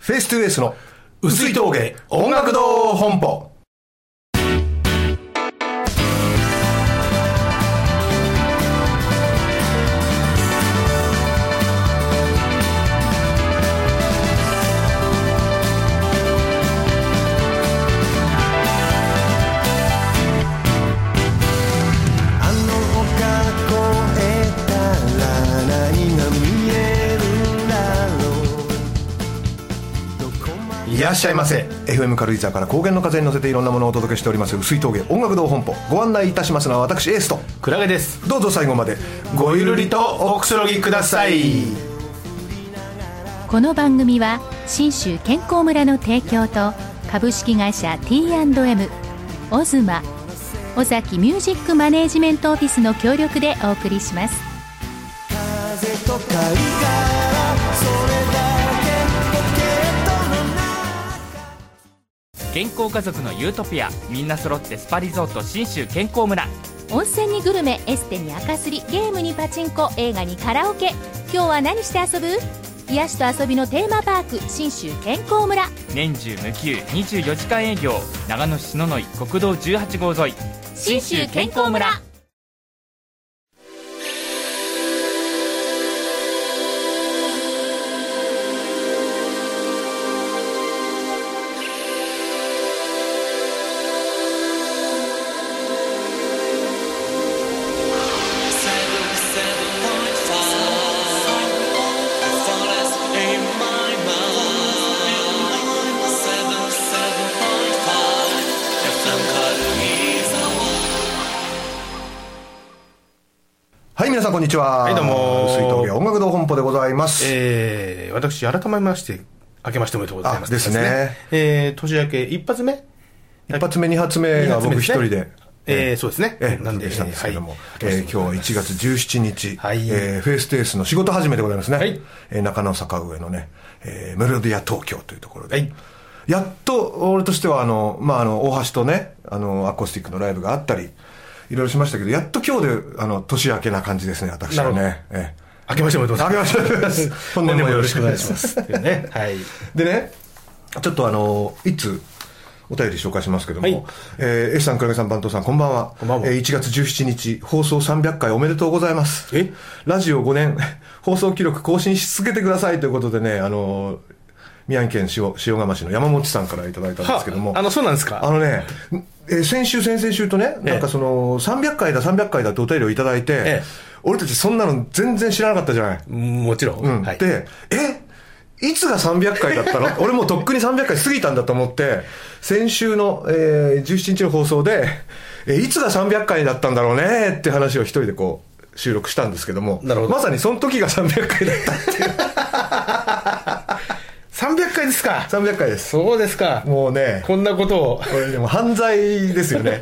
フェイストゥエースの薄い峠音楽堂本舗。いらっしゃいませ。 FM 軽井沢から高原の風に乗せていろんなものをお届けしております薄い峠音楽堂本舗。ご案内いたしますのは私エースとクラゲです。 どうぞ最後までごゆるりとおくつろぎください。 この番組は信州健康村の提供と株式会社 T&M オズマ尾崎ミュージックマネージメントオフィスの協力でお送りします。 風と貝殻それだ健康家族のユートピア、みんな揃ってスパリゾート信州健康村。 温泉にグルメ、エステに赤すり、ゲームにパチンコ、映画にカラオケ。今日は何して遊ぶ？癒しと遊びのテーマパーク信州健康村。 年中無休24時間営業。長野市篠ノ井国道18号沿い信州健康村。 はい、皆さんこんにちは。 はいどうも。 薄い峠音楽堂本舗でございます。 私改めまして明けましておめでとうございます。 ですね。 年明け一発目 2発目が僕一人で、 そうですね。 なんでしたんですけども、 はい、 今日は1月17日、 はい、 フェイストゥエースの仕事始めでございますね。 はい、 中野坂上のね、メロディア東京というところで、 はい、 やっと俺としては大橋とねアコースティックのライブがあったりいろいろしましたけど、やっと今日で年明けな感じですね、私はね。 明けましておめでとうございます。 明けましておめでとうございます。本年もよろしくお願いします。 ね、はい。 でね、ちょっといつお便り紹介しますけども、 はい、 S さん、倉木さん、番頭さん、こんばんは。 こんばんは。 1月17日、放送300回おめでとうございます。ラジオ5年、放送記録更新し続けてくださいということでね、宮城県塩釜市の山本さんからいただいたんですけども。 そうなんですか。 先々週とね、なんか300回だってお便りをいただいて、俺たちそんなの全然知らなかったじゃない。 もちろん。 はい、で、いつが300回だったの俺もうとっくに300回過ぎたんだと思って、先週の、17日の放送で、いつが300回だったんだろうねって話を一人でこう収録したんですけども、まさにその時が300回だったっていう。 300回ですか。 300回です。 そうですか。 もうね、 こんなことを。 これでも犯罪ですよね。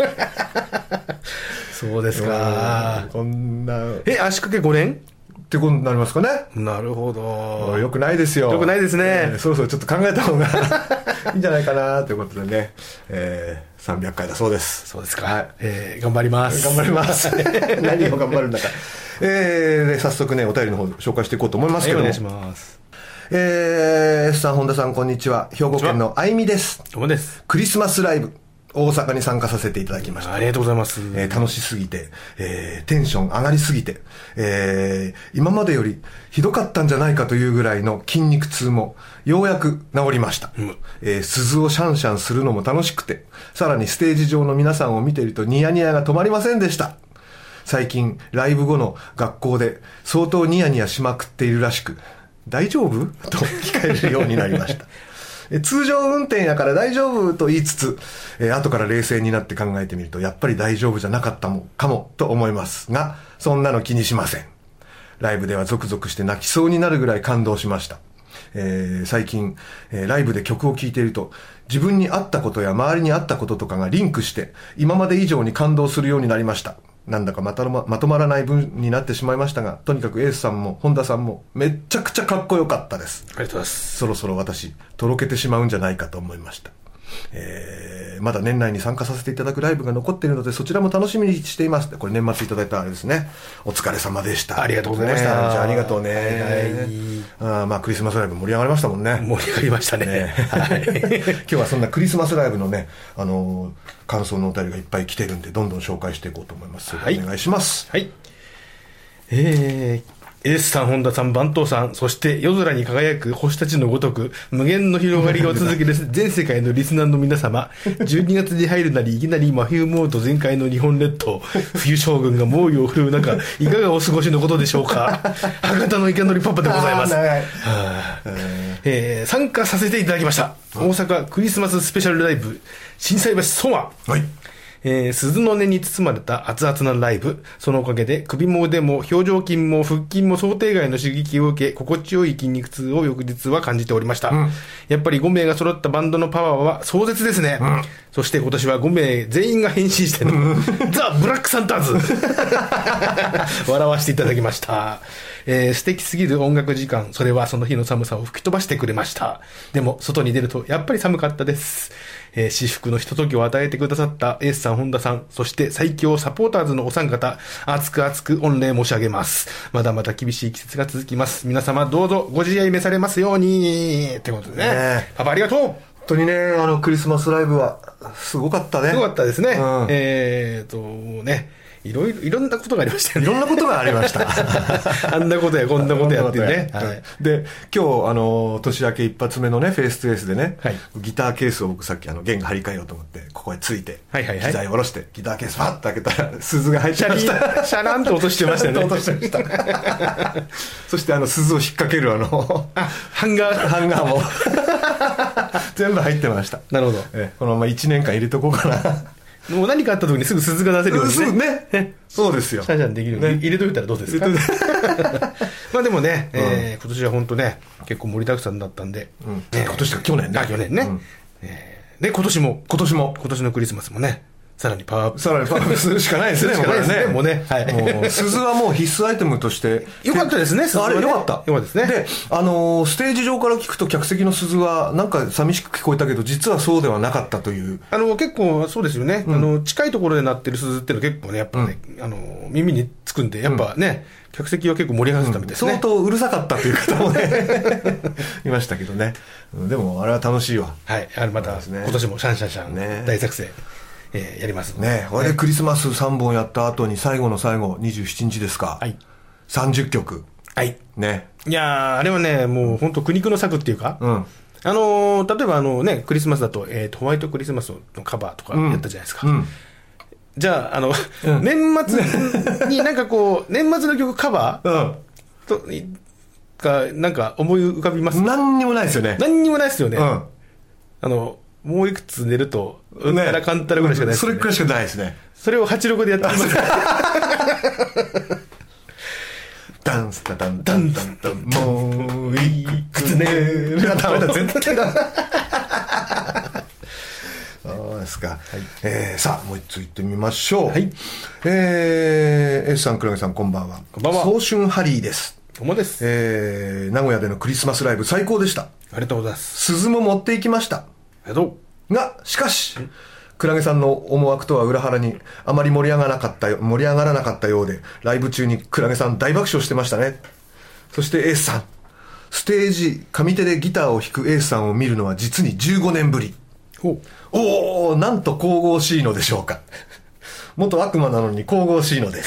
そうですか。 こんな。 足掛け5年ってことになりますかね。 なるほど。 よくないですよ。 よくないですね。 そろそろちょっと考えた方がいいんじゃないかなということでね、300回だそうです。 そうですか。はい、頑張ります。 頑張ります。何を頑張るんだか。で早速ね、お便りの方紹介していこうと思いますけども。 お願いします。 S さん、本田さん、こんにちは。兵庫県のあいみです。 どうもです。 クリスマスライブ、大阪に参加させていただきました。 ありがとうございます。 楽しすぎて、テンション上がりすぎて、今までよりひどかったんじゃないかというぐらいの筋肉痛もようやく治りました。鈴をシャンシャンするのも楽しくて、さらにステージ上の皆さんを見ているとニヤニヤが止まりませんでした。最近ライブ後の学校で相当ニヤニヤしまくっているらしく、大丈夫と聞かれるようになりました。通常運転やから大丈夫と言いつつ、後から冷静になって考えてみると、やっぱり大丈夫じゃなかったかもと思いますが、そんなの気にしません。ライブではゾクゾクして泣きそうになるぐらい感動しました。最近、ライブで曲を聴いていると、自分にあったことや周りにあったこととかがリンクして、今まで以上に感動するようになりました。なんだかまとまらない文になってしまいましたが、とにかくエースさんも本田さんもめっちゃくちゃかっこよかったです。 ありがとうございます。 そろそろ私とろけてしまうんじゃないかと思いました。 まだ年内に参加させていただくライブが残っているので、そちらも楽しみにしています。これ年末いただいたあれですね。お疲れ様でした。 ありがとうございました。 じゃあありがとうね。まあクリスマスライブ盛り上がりましたもんね。 盛り上がりましたね。はい、 今日はそんなクリスマスライブのね、感想のお便りがいっぱい来てるんで、どんどん紹介していこうと思います。はい、お願いします。 はい。エースさん、本田さん、番頭さん、そして夜空に輝く星たちのごとく、無限の広がりを続ける全世界のリスナーの皆様、12月に入るなり、いきなり真冬モード全開の日本列島、冬将軍が猛威を振るう中、いかがお過ごしのことでしょうか。博多の池のりパパでございます。参加させていただきました。大阪クリスマススペシャルライブ、心斎橋ソマ。はい。鈴の音に包まれた熱々なライブ。そのおかげで首も腕も表情筋も腹筋も想定外の刺激を受け、心地よい筋肉痛を翌日は感じておりました。やっぱり5名が揃ったバンドのパワーは壮絶ですね。そして今年は5名全員が変身してのザ・ブラックサンターズ笑わせていただきました。素敵すぎる音楽時間、それはその日の寒さを吹き飛ばしてくれました。でも外に出るとやっぱり寒かったです。至福のひとときを与えてくださったエースさん、本田さん、そして最強サポーターズのお三方、熱く熱く御礼申し上げます。まだまだ厳しい季節が続きます。皆様どうぞご自愛召されますようにってことでね。パパありがとう。 本当にね、クリスマスライブはすごかったね。 すごかったですね。いろんなことがありましたよね。 いろんなことがありました。 あんなことやこんなことやってね。 はい、で、今日、年明け一発目のね、フェイストゥエースでね、はい、ギターケースを僕さっき弦が張り替えようと思って、ここへついて、機材を下ろして、ギターケースパッと開けたら、鈴が入ってました。 シャランと落としてましたよね。 落としてました。そして鈴を引っ掛けるハンガーも、全部入ってました。 なるほど。 このまま1年間入れとこうかな。 もう何かあった時にすぐ鈴が出せるようにね。 すぐね。そうですよ。 シャンシャンできるように、入れといたらどうですか。まあでもね、今年は本当ね、結構盛りだくさんだったんで。 今年か去年ね。 去年ね。で、今年のクリスマスもね、さらにパワーアップするしかないですね。 もうね。 鈴はもう必須アイテムとして。 よかったですね、 あれよかった。 よかったですね。 で、ステージ上から聞くと客席の鈴はなんか寂しく聞こえたけど、実はそうではなかったという。 結構そうですよね。近いところで鳴ってる鈴っていうのは結構ね、やっぱね、耳につくんで、やっぱね、客席は結構盛り上がってたみたいですね。 相当うるさかったという方もね、いましたけどね。でもあれは楽しいわ。 はい。また、今年もシャンシャンシャン大作戦。やりますね。これでクリスマス3本やった後に最後の最後、27日ですか。はい。30曲。 はい。 ね。 いやー、あれはね、もう本当苦肉の策っていうか、例えばね、クリスマスだと、ホワイトクリスマスのカバーとかやったじゃないですか。じゃあ、年末になんかこう、年末の曲カバーが、なんか思い浮かびます？ 何にもないですよね。 何にもないですよね。もういくつ寝ると、うんたらかんたらぐらいしかないですね。 それくらいしかないですね。 それを86でやってみます。 ダンスタダンダンダンダン、もういくつ寝る。ダメだ、全然だ。そうですか。さあ、もう一つ行ってみましょう。はい。S さん、黒木さん、こんばんは。 こんばんは。 早春ハリーです。 どうもです。 名古屋でのクリスマスライブ最高でした。 ありがとうございます。 鈴も持っていきました。が、しかし、クラゲさんの思惑とは裏腹に、あまり盛り上がらなかったようで、ライブ中にクラゲさん大爆笑してましたね。そしてエースさん。ステージ、上手でギターを弾くエースさんを見るのは実に15年ぶり。おー、なんと神々しいのでしょうか。元悪魔なのに神々しいのです。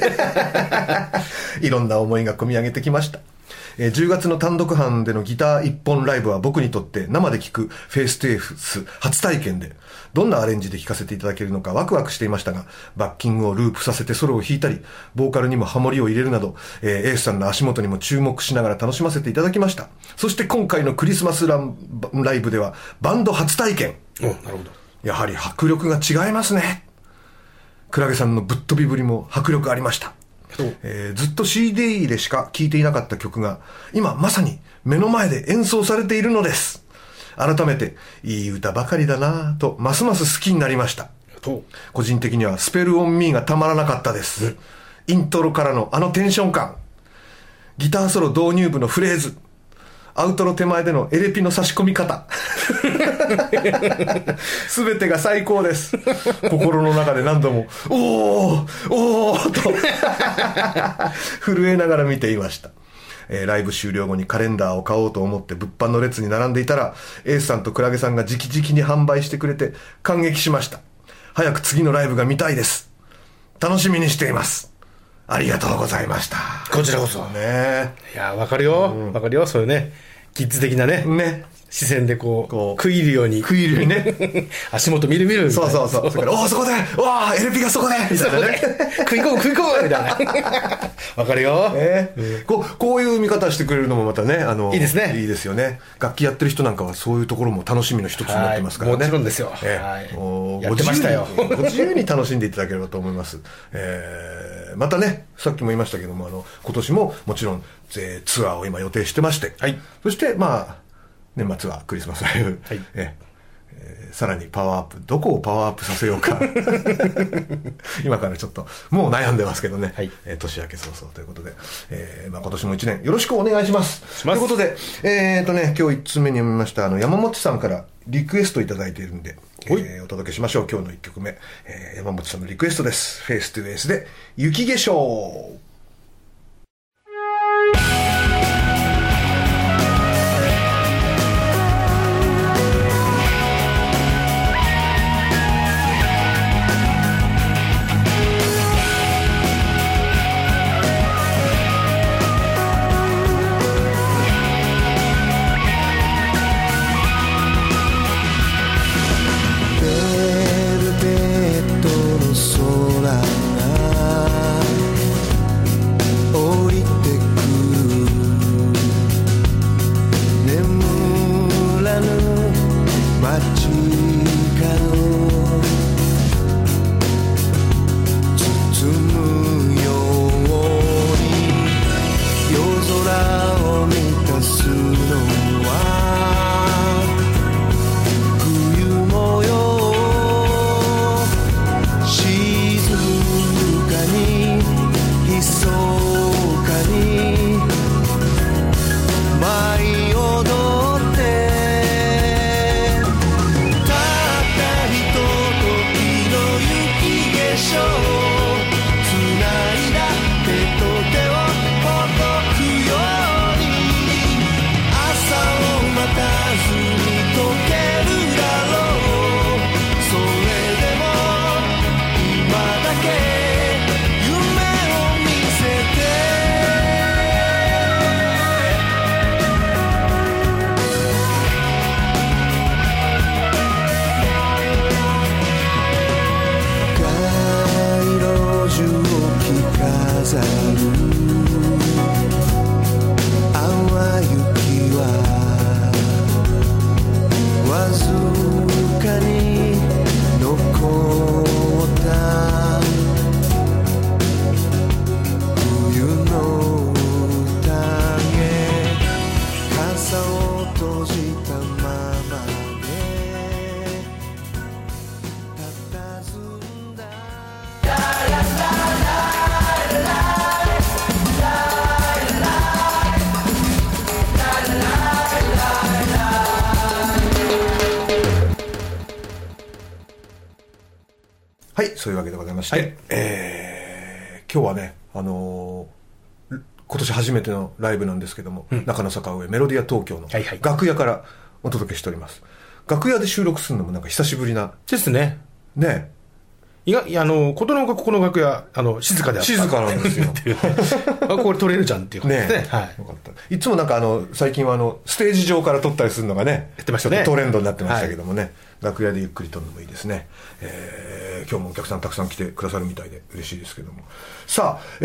いろんな思いが込み上げてきました。10月の単独班でのギター一本ライブは僕にとって生で聴くフェイストゥエース初体験で、どんなアレンジで聴かせていただけるのかワクワクしていましたが、バッキングをループさせてソロを弾いたり、ボーカルにもハモリを入れるなど、エースさんの足元にも注目しながら楽しませていただきました。そして今回のクリスマスライブではバンド初体験。 なるほど。 やはり迫力が違いますね。クラゲさんのぶっ飛びぶりも迫力ありました。ずっと CD でしか聴いていなかった曲が今まさに目の前で演奏されているのです。改めていい歌ばかりだなぁとますます好きになりました。個人的にはスペルオンミーがたまらなかったです。イントロからのあのテンション感、ギターソロ導入部のフレーズ、 アウトロ手前でのエレピの差し込み方。すべてが最高です。心の中で何度も、おーと震えながら見ていました。ライブ終了後にカレンダーを買おうと思って物販の列に並んでいたら、エースさんとクラゲさんが直々に販売してくれて感激しました。早く次のライブが見たいです。楽しみにしています。ありがとうございました。 こちらこそ。 ね。 いや、わかるよ。わかるよ。そういうね、キッズ的なね。視線でこう食い入るようにね。 足元見る。 そう。それから、おーそこでエレピがそこでみたいなね。 食い込むみたいな。わかるよ。 こういう見方してくれるのもまたね、 いいですね。 いいですよね。楽器やってる人なんかはそういうところも楽しみの一つになってますからね。 もちろんですよ。やってましたよ。 ご自由に楽しんでいただければと思います。またね、さっきも言いましたけども、今年ももちろんツアーを今予定してまして、そして年末はクリスマスライブ、さらにパワーアップ、どこをパワーアップさせようか今からちょっともう悩んでますけどね、年明け早々ということで、今年も1年よろしくお願いします。ということで今日1つ目に読みました山本さんからリクエストいただいているんで、お届けしましょう。今日の1曲目、山本さんのリクエストです。フェイストゥフェイスで雪化粧。はい、そういうわけでございまして、今日はね、今年初めてのライブなんですけども、中野坂上メロディア東京の楽屋からお届けしております。楽屋で収録するのもなんか久しぶりな。 ですね。 ねことのほかここの楽屋、静かであった。 静かなんですよ。 これ撮れるじゃんっていう感じですね。はい。 よかった。いつもなんか最近はステージ上から撮ったりするのがね、 やってましたね。 トレンドになってましたけどもね、楽屋でゆっくり撮るのもいいですね。今日もお客さんたくさん来てくださるみたいで嬉しいですけども。さあ、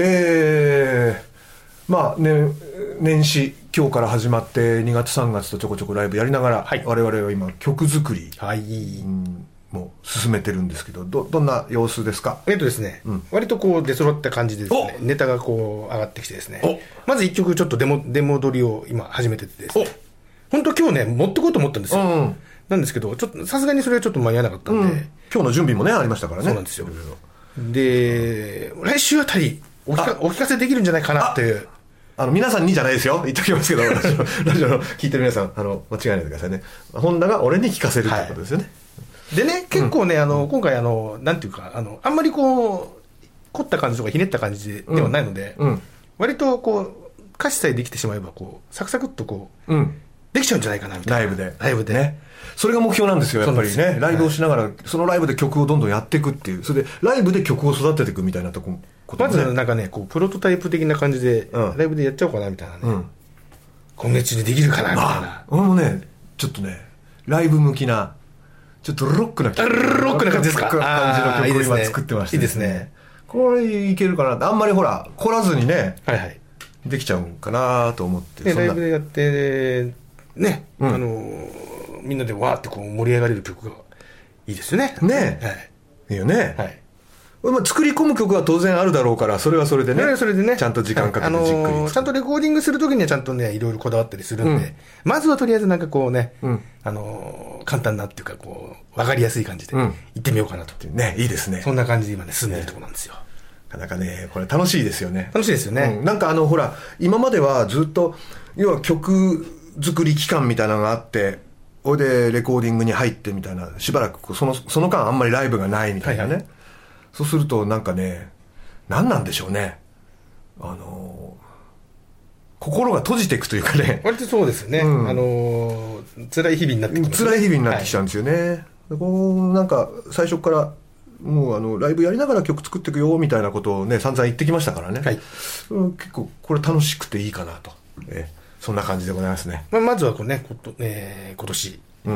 年始、今日から始まって2月3月とちょこちょこライブやりながら、我々は今曲作り、も進めてるんですけど、どんな様子ですか？ ですね、割とこう出揃った感じでですね、ネタがこう上がってきてですね、まず1曲ちょっとデモ撮りを今始めててですね、本当今日ね持ってこうと思ったんですよ。なんですけど、ちょっとさすがにそれはちょっと間に合わなかったんで、 今日の準備もねありましたからね。 そうなんですよ。で、来週あたりお聞かせできるんじゃないかなっていう。 皆さんにじゃないですよ。言っときますけど、ラジオの聞いてる皆さん、間違えないでくださいね。ホンダが俺に聞かせるということですよね。 でね、結構ね、今回なんていうか、あんまりこう、凝った感じとかひねった感じではないので、割とこう、歌詞さえできてしまえば、こう、サクサクっとこう、できちゃうんじゃないかな、みたいな。 ライブでね。それが目標なんですよ、やっぱりね。ライブをしながら、そのライブで曲をどんどんやっていくっていう。それで、ライブで曲を育てていくみたいなことまずなんかね、こう、プロトタイプ的な感じで、ライブでやっちゃおうかな、みたいなね。今月中でできるかな、みたいな。 俺もね、ちょっとね、ライブ向きな、ちょっとロックな感じですか？ 感じの曲を今作ってまして。 いいですね。 これいけるかなって、あんまりほら、凝らずにね、できちゃうかなと思って。 ライブでやって、ね、みんなでわーってこう盛り上がれる曲がいいですよね。 ねえ。いいよね。はい。作り込む曲は当然あるだろうから、それはそれでね。 それでね。 ちゃんと時間かけてじっくり。 ちゃんとレコーディングするときにはちゃんとね、いろいろこだわったりするんで、まずはとりあえずなんかこうね、簡単なっていうか、こう、わかりやすい感じで、行ってみようかなと。 ね、いいですね。 そんな感じで今ね、進んでるところなんですよ。 なかなかね、これ楽しいですよね。 楽しいですよね。 なんかほら、今まではずっと、要は曲作り期間みたいなのがあって、それでレコーディングに入ってみたいな、しばらくその間あんまりライブがないみたいなね。そうするとなんかね、何なんでしょうね。心が閉じていくというかね。 割とそうですよね。辛い日々になってきますね。 辛い日々になってきちゃうんですよね。なんか最初からもうライブやりながら曲作っていくよみたいなことをね、散々言ってきましたからね。結構これ楽しくていいかなと。そんな感じでございますね。 まずはこうね、今年、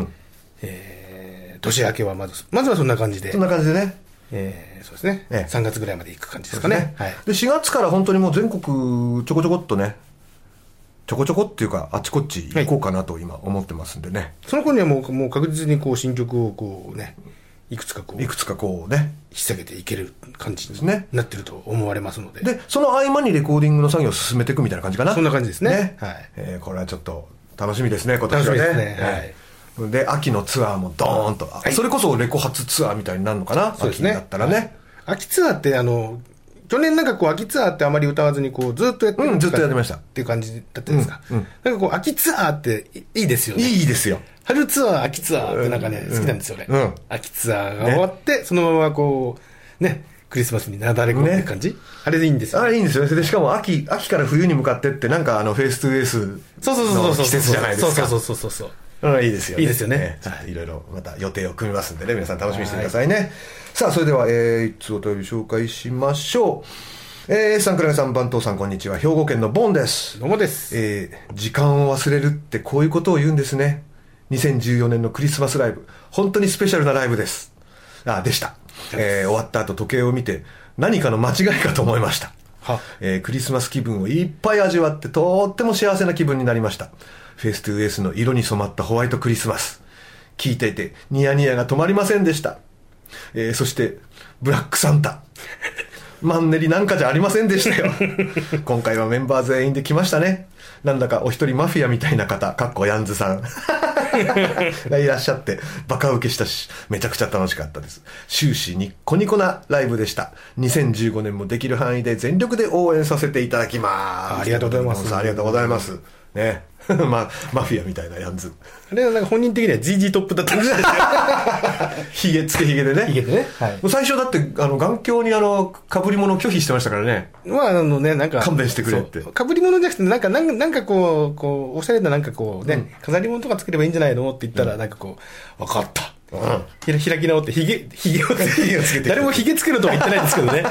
年明けはまずはそんな感じで。 そんな感じでね。 そうですね。3月ぐらいまで行く感じですかね。 で、4月から本当にもう全国ちょこちょこっとね、ちょこちょこっていうか、あっちこっち行こうかなと今思ってますんでね。 その頃にはもう確実にこう新曲をこうね、いくつかこうね、引っ提げていける感じになってると思われますので。 で、その合間にレコーディングの作業を進めていくみたいな感じかな。 そんな感じですね。 これはちょっと楽しみですね、今年はね。 楽しみですね。 で、秋のツアーもドーンと。それこそレコ発ツアーみたいになるのかな。秋だったらね。 秋ツアーって去年なんかこう秋ツアーってあまり歌わずにこうずっとやってるずっとやってましたっていう感じだったんですか。なんかこう秋ツアーっていいですよね。 いいですよ。 春ツアー、秋ツアーってなんかね、好きなんですよね。秋ツアーが終わって、そのままこう、ね、クリスマスになだれ込むって感じ、あれでいいんですよ。 あれいいんですよね。で、しかも秋から冬に向かってって、なんかフェイストゥエースの季節じゃないですか。 そう。 いいですよね。 いいですよね。 いろいろまた予定を組みますんでね、皆さん楽しみにしてくださいね。さあ、それでは、一つお便り紹介しましょう。S さん、倉根さん、番頭さん、こんにちは。兵庫県のボンです。 どうもです。 時間を忘れるってこういうことを言うんですね。2014年のクリスマスライブ。本当にスペシャルなライブです。でした。終わった後時計を見て、何かの間違いかと思いました。クリスマス気分をいっぱい味わって、とっても幸せな気分になりました。フェイストゥエースの色に染まったホワイトクリスマス。聞いていて、ニヤニヤが止まりませんでした。そして、ブラックサンタ。マンネリなんかじゃありませんでしたよ。今回はメンバー全員で来ましたね。なんだかお一人マフィアみたいな方、ヤンズさんがいらっしゃって、バカ受けしたし、めちゃくちゃ楽しかったです。終始ニッコニコなライブでした。2015年もできる範囲で全力で応援させていただきます。 ありがとうございます。 ありがとうございます。ね。マフィアみたいなヤンズ。 あれはなんか本人的には GG トップだったんですよ。 つけひげでね。 ひげでね。 はい。最初だって、眼鏡に被り物を拒否してましたからね。 なんか。 勘弁してくれって。 被り物じゃなくて、なんかこう、おしゃれななんかこうね、飾り物とかつければいいんじゃないのって言ったら、なんかこう、わかった。開き直って、ひげをつけて。誰もひげつけるとは言ってないんですけどね。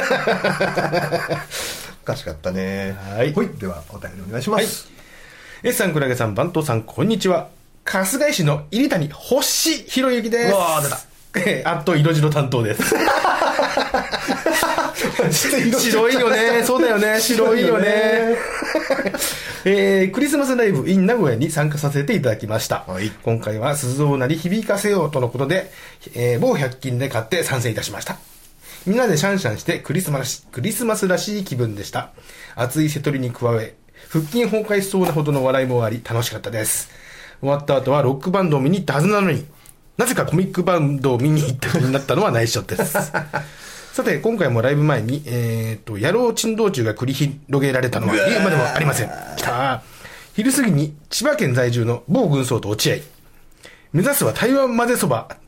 おかしかったね。 はい。 では、お便りお願いします。 S さん、倉毛さん、番頭さん、こんにちは。春日井市の入谷星博之です。出た。色白担当です。白いよね。そうだよね。白いよね。クリスマスライブ in 名古屋に参加させていただきました。今回は鈴を鳴り響かせようとのことで、某100均で買って参戦いたしました。みんなでシャンシャンしてクリスマスらしい気分でした。熱い瀬戸りに加え、腹筋崩壊しそうなほどの笑いもあり楽しかったです。終わった後はロックバンドを見に行ったはずなのに、なぜかコミックバンドを見に行った気になったのは内緒です。 さて、今回もライブ前に、野郎珍道中が繰り広げられたのは言うまでもありません。きたー。昼過ぎに千葉県在住の某軍曹と落合。目指すは台湾混ぜそば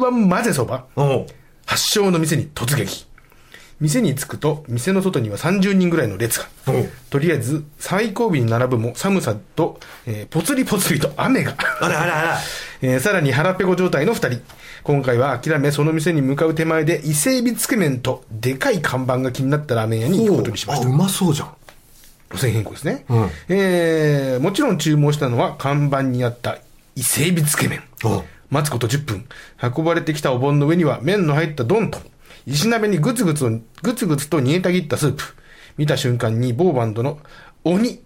発祥の店に突撃。店に着くと、店の外には30人ぐらいの列が。とりあえず、最後尾に並ぶも寒さと、ぽつりぽつりと雨が。さらに腹ペコ状態の2人。今回は諦め、その店に向かう手前で、伊勢海老つけ麺と、でかい看板が気になったラーメン屋に行くことにしました。 うまそうじゃん。 路線変更ですね。もちろん注文したのは、看板にあった伊勢海老つけ麺。待つこと10分。運ばれてきたお盆の上には、麺の入った丼と、石鍋にグツグツと煮えたぎったスープ。見た瞬間に某バンドの鬼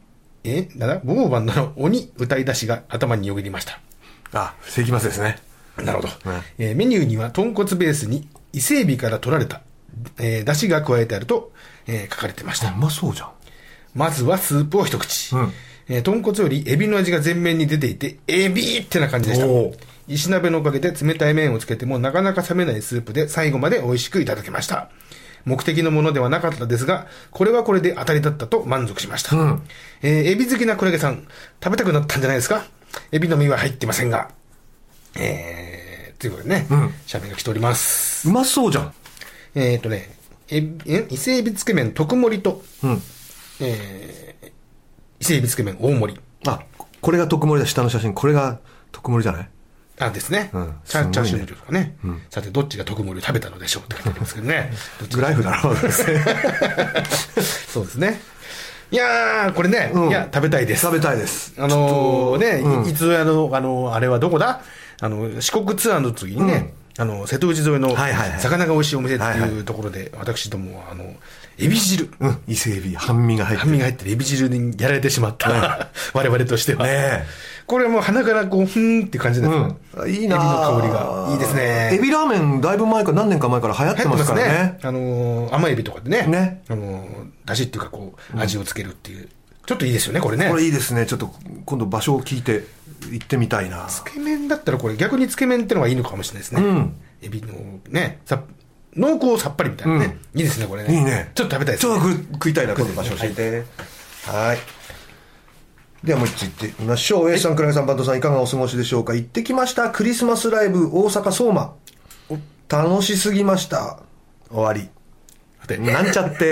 歌い出しが頭によぎりました。 世紀末ですね。 なるほど。メニューには豚骨ベースに伊勢海老から取られた、出汁が加えてあると、書かれてました。 うまそうじゃん。 まずはスープを一口。豚骨よりエビの味が前面に出ていて、エビってな感じでした。石鍋のおかげで冷たい麺をつけてもなかなか冷めないスープで最後まで美味しくいただけました。目的のものではなかったですが、これはこれで当たりだったと満足しました。エビ好きなクラゲさん、食べたくなったんじゃないですか？エビの身は入ってませんが。ということでね、写メが来ております。 うまそうじゃん。 伊勢海老つけ麺特盛りと、伊勢海老つけ麺大盛り。 これが特盛りだ、下の写真。これが特盛りじゃない？ ですね。チャーシューとかね。さて、どっちが特盛りを食べたのでしょうって書いてありますけどね。 グライフだろうですね。 そうですね。いやー、これね、食べたいです。 食べたいです。 いつ、あれはどこだ？四国ツアーの次にね、瀬戸内沿いの魚が美味しいお店っていうところで、私どもは、エビ汁。 伊勢エビ、半身が入ってるエビ汁にやられてしまった。我々としては。これはもう鼻からこう、ふーんって感じです。 いいなエビの香りが。いいですね。 エビラーメン、だいぶ前か何年か前から流行ってますからね。 甘エビとかでね。だしっていうかこう、味をつけるっていう。ちょっといいですよね、これね。 これいいですね。ちょっと今度場所を聞いて行ってみたいな。 つけ麺だったらこれ逆につけ麺ってのがいいのかもしれないですね。エビのね、濃厚さっぱりみたいなね。いいですね、これね。 いいね。 ちょっと食べたいですね。ちょっと食いたいな、今度場所を教えて。はい。ではもう一つ行ってみましょう。A さん、倉木さん、バンドさん、いかがお過ごしでしょうか。行ってきました。クリスマスライブ、大阪相馬。楽しすぎました。終わり。なんちゃって。ク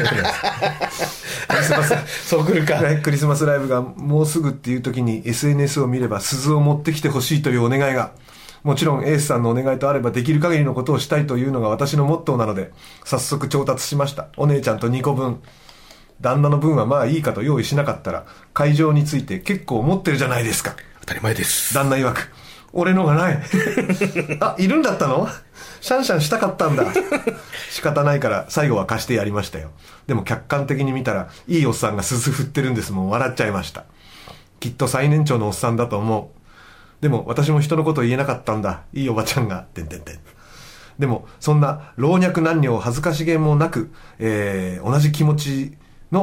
リスマス、 そう来るか。 クリスマスライブがもうすぐっていう時に SNS を見れば鈴を持ってきてほしいというお願いが。もちろんエースさんのお願いとあればできる限りのことをしたいというのが私のモットーなので、早速調達しました。お姉ちゃんと2個分。旦那の分はまあいいかと用意しなかったら、会場について結構持ってるじゃないですか。 当たり前です。 旦那曰く、俺のがない。いるんだったの？シャンシャンしたかったんだ。仕方ないから最後は貸してやりましたよ。でも客観的に見たら、いいおっさんが鈴振ってるんですもん。笑っちゃいました。きっと最年長のおっさんだと思う。でも私も人のこと言えなかったんだ。いいおばちゃんが。でもそんな老若男女恥ずかしげもなく、同じ気持ち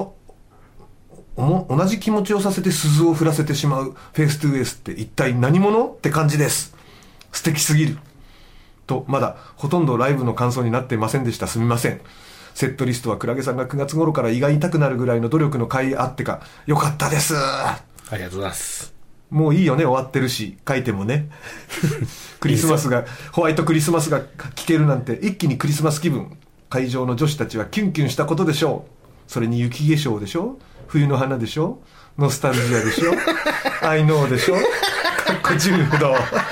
をさせて鈴を振らせてしまうフェイストゥーエースって一体何者って感じです。素敵すぎる。と、まだほとんどライブの感想になっていませんでした。すみません。セットリストはクラゲさんが9月頃から胃が痛くなるぐらいの努力の甲斐あってか、よかったです。 ありがとうございます。 もういいよね、終わってるし、書いてもね。クリスマスが、ホワイトクリスマスが聴けるなんて、一気にクリスマス気分。会場の女子たちはキュンキュンしたことでしょう。それに雪化粧でしょ、冬の花でしょ、ノスタルジアでしょ、アイノーでしょ、かっこ柔道。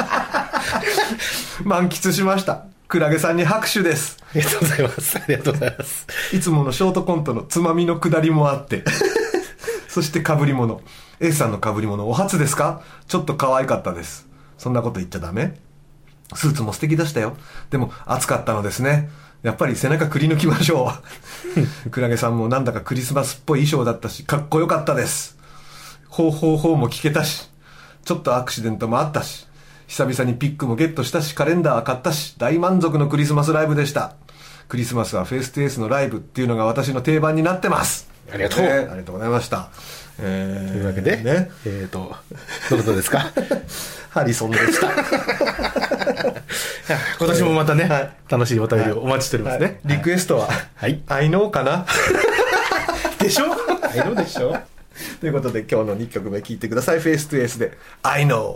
満喫しました。クラゲさんに拍手です。 ありがとうございます。ありがとうございます。 いつものショートコントのつまみのくだりもあって。そして被り物。A さんの被り物お初ですか？ちょっと可愛かったです。そんなこと言っちゃダメ？スーツも素敵でしたよ。でも暑かったのですね。やっぱり背中くり抜きましょう。クラゲさんもなんだかクリスマスっぽい衣装だったし、かっこよかったです。ほうも聞けたし、ちょっとアクシデントもあったし、久々にピックもゲットしたし、カレンダー買ったし、大満足のクリスマスライブでした。クリスマスはフェイストゥエースのライブっていうのが私の定番になってます。 ありがとう。 ありがとうございました。 というわけで、 ね、 どなたですか？ ハリソンでした。 は今年もまたね、 はい楽しいお便りをお待ちしておりますね。 リクエストは、 はい。 I know かなでしょI know でしょということで今日の2曲目聴いてください。フェイストゥエースで I know。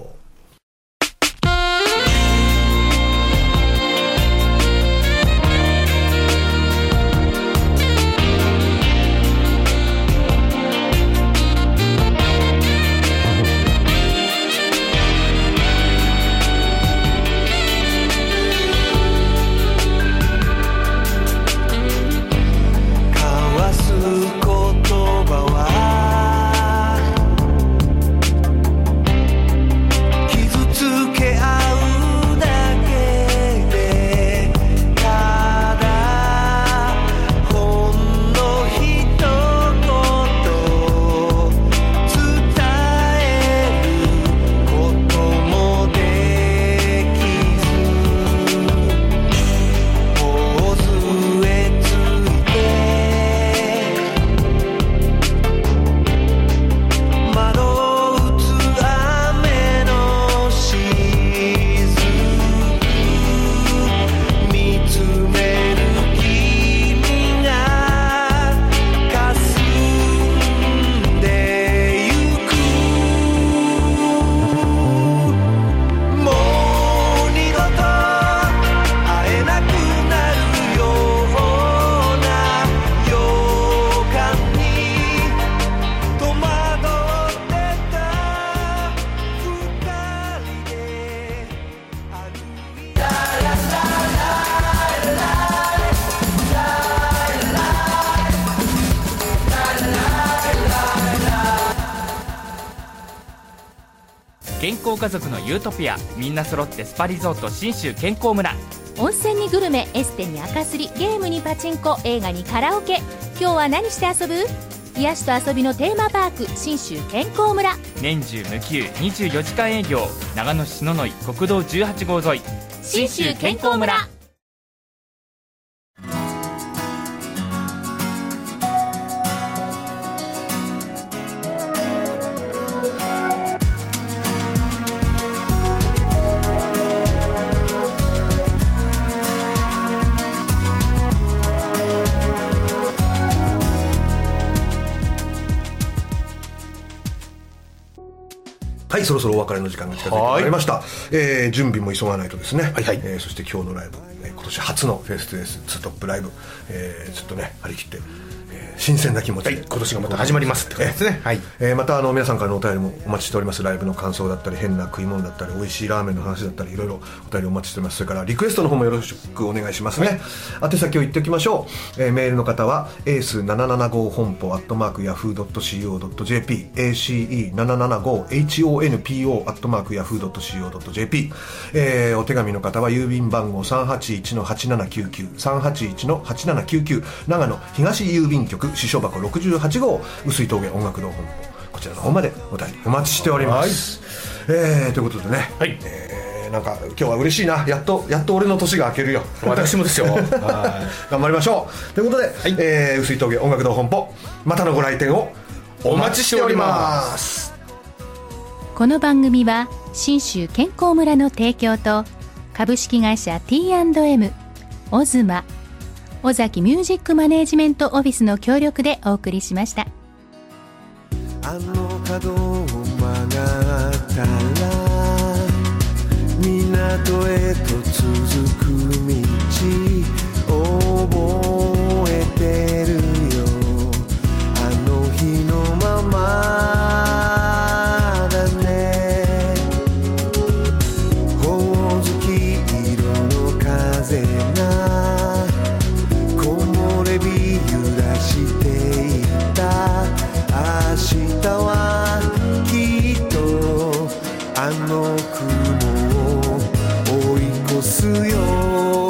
健康家族のユートピア、みんな揃ってスパリゾート信州健康村。 温泉にグルメ、エステに赤すり、ゲームにパチンコ、映画にカラオケ。今日は何して遊ぶ？癒しと遊びのテーマパーク、信州健康村。 年中無休24時間営業、長野市野々井国道18号沿い、信州健康村。 はい、そろそろお別れの時間が近づいてまいりました。準備も急がないとですね。はいはい。そして今日のライブ、今年初のフェイストゥエースツートップライブ、ちょっとね張り切って、新鮮な気持ちで、 はい、今年がまた始まりますってことですね。はい。 また皆さんからのお便りもお待ちしております。ライブの感想だったり、変な食い物だったり、美味しいラーメンの話だったり、いろいろお便りお待ちしております。それからリクエストの方もよろしくお願いしますね。はい、宛先を言っておきましょう。メールの方はエース775本舗@yahoo.co.jp、ACE775HONPO@yahoo.co.jp、お手紙の方は郵便番号 381-8799 381-8799、長野東郵便局支所箱68号碓氷峠音楽堂本舗、こちらの方までお便りお待ちしております。ということでね、はい、なんか今日は嬉しいな。やっと俺の年が明けるよ。 私もですよ。 頑張りましょうということで、はい、碓氷峠音楽堂本舗、またのご来店をお待ちしております。 この番組は信州健康村の提供と株式会社 T&M、 オズマ、尾崎ミュージックマネージメントオフィスの協力でお送りしました。 あの角を曲がったら港へと続く道覚えてるよ、あの日のままだね。ほおずき色の風が木漏れ日揺らしていた。明日はきっとあの雲を追い越すよ。